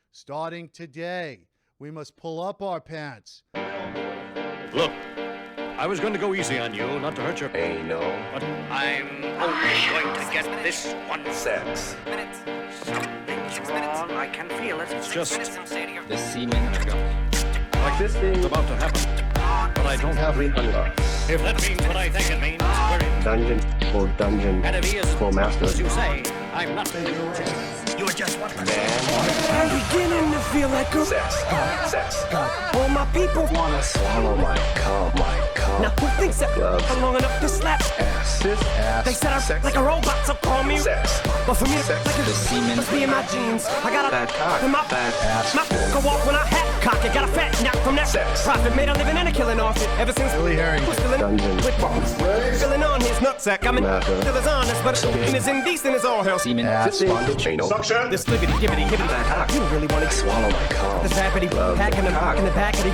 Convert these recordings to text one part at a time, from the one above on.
Starting today, we must pull up our pants. Look, I was going to go easy on you, not to hurt your... Hey, no. But I'm only going to get this one. Sex. Something's wrong. I can feel it. It's just... The semen. Like this thing. It's about to happen. But I don't have... If that means what I think it means, we're in... Dungeon for dungeon. And if he is for master. as you say, I'm not... You're just one person. Man. I'm beginning to feel like a Sex. Sex. all my people Wanna swallow my cum. now who thinks that I'm long enough to slap Ass. This ass. they said I'm Sex. like a robot, so call me Sex. but for me it's Sex. like a The semen. must be in my jeans. I got a Bad cock. in my Bad ass. my go off when I hat cock it. Got a fat knock from that Sex. profit made a living and a killing off it ever since Billy Harrington. was filling Dungeon. with bombs filling on his nutsack. I mean Master. still as honest but and as indecent as all hell. Semen. This bondage. Anal. Suction. This libbity gibbity hibbity Bad cock. you really want to Swallow my cum. the zappity pack in the cock. in the back of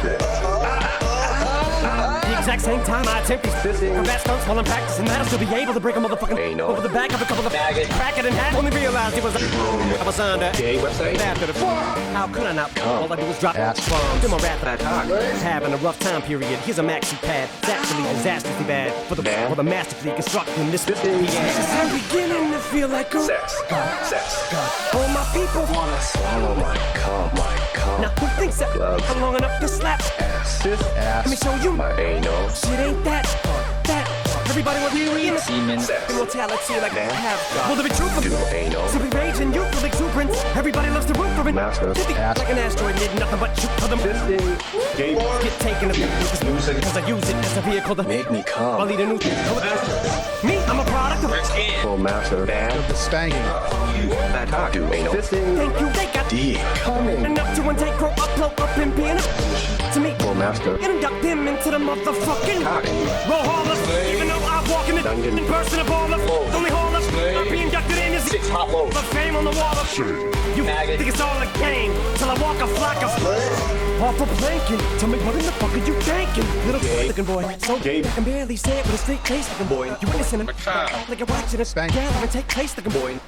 the exact same time I attempt these Fishing. combat stunts while I'm practicing that I'll still be able to break a motherfucking Hey, no. over the back of a couple of Faggot. crack it in half. Only realized it was I was under Gay website. after the how could I not? All I do is drop Ass. bombs in my rap Bad cock. having a rough time period. Here's a maxi pad. It's actually disastrously bad for the masterfully constructing this Fishing. I'm beginning to feel like a Sex. Sex. all my people Wanna swallow my cum. now who thinks that I'm long enough to slap? Ass. This Let me ass. show you My anal. shit ain't that everybody wants you in Semen. Sex. immortality like Man. have will there be truth Do for anal. simply rage and youthful exuberance everybody loves to root for it Master. Ass. like an asteroid need nothing but shoot for them Fishing. Gay. get taken with this music because I use it as a vehicle to Make me I'll cum. lead a new me I'm a product of For master. Bad. The spanking. Bad cock. Do anal. Fishing. thank you they got D. Coming. enough to intake grow upload up and being to me For master. induct them into the motherfucking Cock. roll hallers even though I walk in the Dungeon. in person of all of only hallers I'm being inducted in is Six hot loads. the fame on the wall of you Maggot. think it's all a game till I walk a flock of off a planking tell me what in the fuck are you thinking little looking boy so Gay. I can barely say it with a straight face looking boy you listening like you're watching it Spank. gather and take place looking boy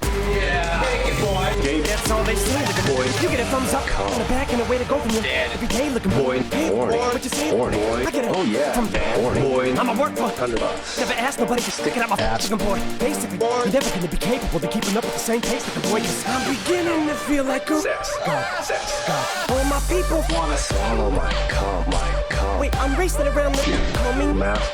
Gay. that's all they say looking boy you get a thumbs up on the back and a way to go from you every day looking boy hey Horny. what you say Horny. I get it Oh, yeah. from Horny. Boy. I'm a work for $100. never asked nobody to stick it out my Ass. fucking boy. Basically, you're never gonna be capable of keeping up with the same pace like a boy. Cause I'm beginning to feel like a Sex. Sex. all my people. Wanna swallow my cum. Wait, I'm racing around the coming.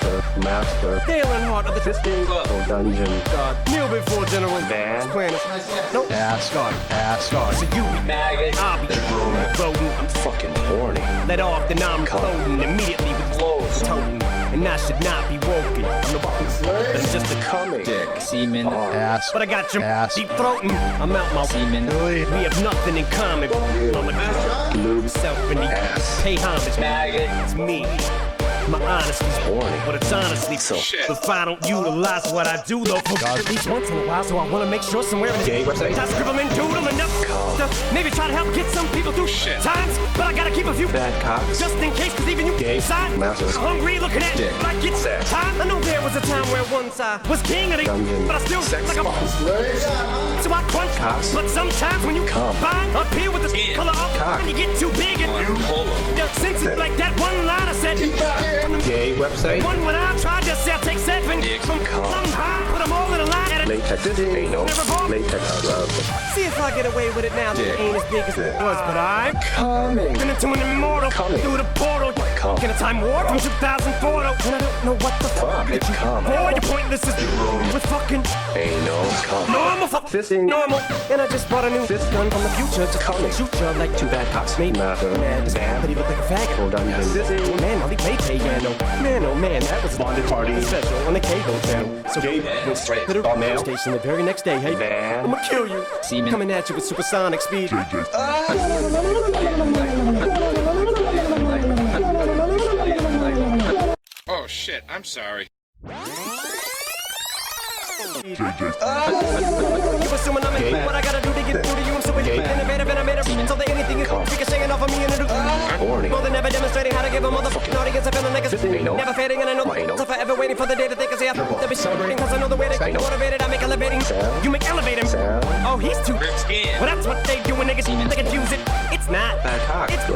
Master. Dale and Hart of the Fisting. For dungeon. God. Kneel before General Van. Planet. Nope. Ass. Ass. So you be Maggot. I'll be rodent. I'm fucking horny. Let off, then I'm floating immediately with blows. Toting. And I should not be woken. I'm the that's just a Coming. Dick. Semen. Ass. but I got your Ass. deep throating. I'm out my Semen. Billy. we have nothing in common. I'm a Lube. self and Ass. pay homage. Maggot. It's me. My honesty's Horny. but it's honestly So- if I don't utilize what I do though for at least once in a while, so I wanna make sure somewhere in the Gay website. I scribble and doodle enough to maybe try to help get some people through times, but I gotta keep a few Bad cocks. just in case, cause even you Gay. side Massive. hungry looking at Dick. like it's Sex. time. I know there was a time where once I was king of the Dungeon. but I still Sex like a boss. so I crunch. Cocks. But sometimes when you Come. bind up here with the color up Cock. and you get too big and since it's like that one line I said Gay website. one when I tried to sell, take 7 from somehow, put them all in a line at it. Latex. Anal. Latex glove. See if I get away with it now. It ain't as big as it was, but I'm Coming. been into an immortal Coming. through the portal. Come. In a time warp from 2004, and I don't know what the Fuck. It's coming. boy, your pointless is with fucking Anal. Come. normal fuck Fisting. normal. And I just bought a new Fist gun from the future to Coming. shoot you like two bad cops. Made Matter. man, Van. but he looked like a faggot. For dungeon. Oh, man, how he played piano. Man, oh man, that was a Bonded party. special on the Cable channel. So Gay. went straight to the All male. station the very next day. Hey, Van. I'ma kill you. Semen. Coming at you with supersonic speed. Oh shit, I'm sorry. You assuming I'm in what I gotta do to get through to you. I'm so innovative and I made a so that anything is ricocheting off of me and it Horny. more than ever demonstrating how to give a motherfucking audience a feeling like it's Anal. never fading and I know Anal. so forever waiting for the day that they can say I'll be celebrating cause I know the way they Anal. motivated I make elevating Sound. you make elevating Sound. oh he's too well that's what they do when niggas they confuse it it's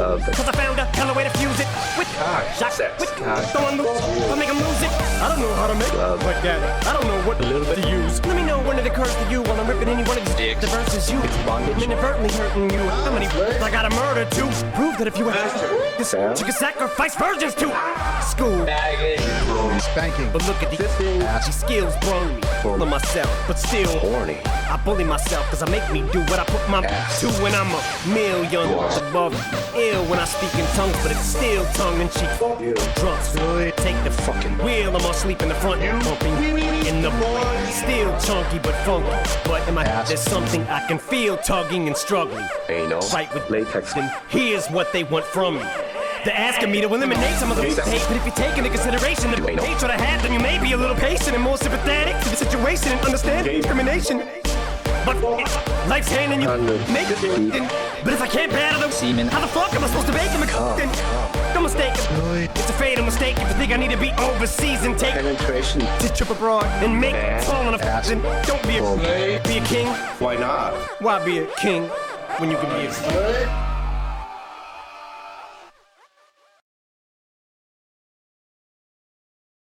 Love. Cause I found a hella way to fuse it with shock, Sex. with throwing moves, I make 'em lose it. I don't know how to make love like that. I don't know what to use. Let me know when it occurs to you while I'm ripping any one of these dicks. The verses you, I'm inadvertently hurting you. How many I gotta murder to prove that if you were this, you can sacrifice virgins to school. Spanking. But look at these skills brung me full of myself, but still Horny. I bully myself cause I make me do what I put my Ass. to when I'm a million above ill when I speak in tongues, but it's still tongue in cheek. Drunks take the fucking wheel, I'm all sleep in the front, bumping in the still chunky but funky. But in my head there's something I can feel tugging and struggling. Anal. Right with Latex. and here's what they want from me. They're asking me to eliminate some of the hate, but if you take into consideration the hatred I had, then you may be a little patient and more sympathetic to the situation and understand discrimination. But life's handing you make it. But if I can't battle them, Semen. how the fuck am I supposed to make him? Don't mistake it. It's a fatal mistake if you think I need to be overseas and take Penetration. to trip abroad and make fall on a then don't be a king. Why not? Why be a king when you can be a